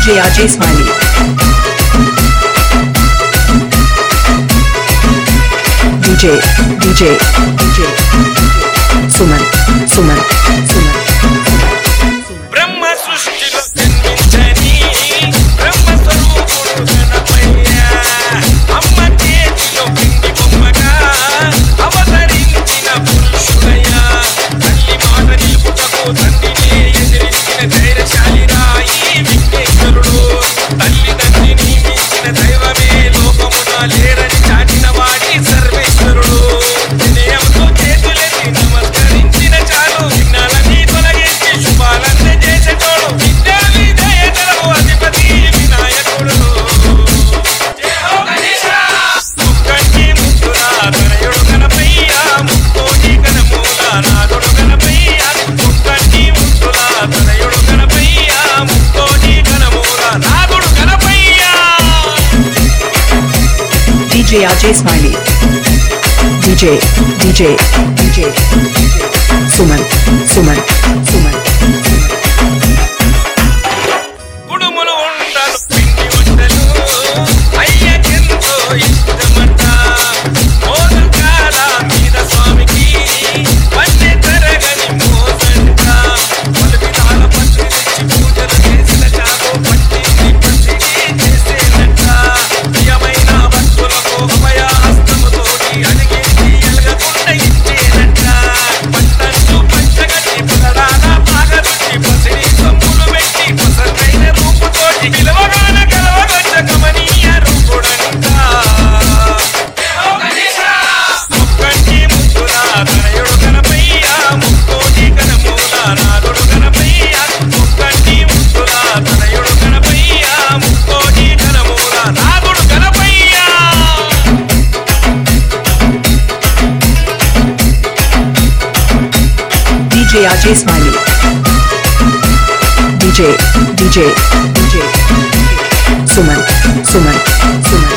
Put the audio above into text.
DJ Ajay Smiley. DJ Suman. బ్రహ్మ సృష్టిలో జన్మించని బ్రహ్మ స్వరూపుడు గణపయ్య అమ్మ చేతిలో పిండి బొమ్మగా అవతరించిన పురుషుడయ్య తల్లి మాట నిలుపుటకు తండ్రినే ఎదిరించిన ధైర్యశాలి రాయి విఘ్నేశ్వరుడు తల్లిదండ్రిని మించిన దైవమే లోకమున లేరని చాటిన వాడి సర్వేశ్వరుడు వినయంతో చేతులెత్తి నమస్కరించిన చాలు విఘ్నాలన్నీ తొలగించి శుభాలన్నీ చేసేటోడు విద్యా విధేయతలకు అధిపతి వినాయకుడు ముక్కంటి ముద్దుల తనయుడు గణపయ్య ముక్కోటి గణమూల నాగుడు గణపయ్య ముక్కంటి ముద్దుల తనయుడు గణపయ్య ముక్కోటి గణమూల నాగుడు Ganapayya DJ Ajay Smiley. DJ Suman. కుడుములు ఉండలు పిండి వంటలు అయ్యకెంతో ఇష్టమంట మోదకాల మీద స్వామికి పన్నె తరగని మోసంట పలు విధాల పత్రి తెచ్చి పూజలు చేసిన చాలు పట్టింది చేసేనంట ప్రియమైన భక్తులకు అభయ హస్తముతోటి అడిగేసి ఎలగకుండా ఇచ్చేనంట పట్టంటూ పంచగట్టి పులరాన పాగరుచి పసిడి సొమ్ములు పెట్టి పసరైన రూపుతోటి పిలవగాన కలవగొచ్చ కమనీయ రూపుడంట ముక్కంటి ముద్దుల తనయుడు గణపయ్య ముక్కోటి గణమూల నాగుడు గణపయ్య ముక్కంటి ముద్దుల తనయుడు గణపయ్య ముక్కోటి గణమూల నాగుడు Ganapayya DJ Ajay Smiley. DJ Suman.